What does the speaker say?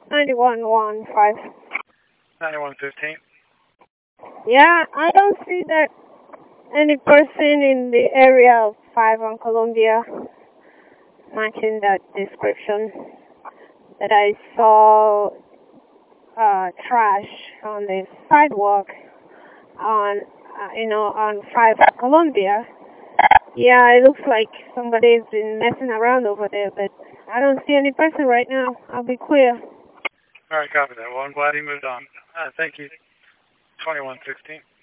9115. 9115. Yeah, I don't see that any person in the area of 5 on Columbia matching that description. That I saw trash on the sidewalk on, on 5 on Columbia. Yeah, it looks like somebody's been messing around over there, but I don't see any person right now. I'll be clear. All right, copy that. Well, I'm glad he moved on. Thank you. 2116.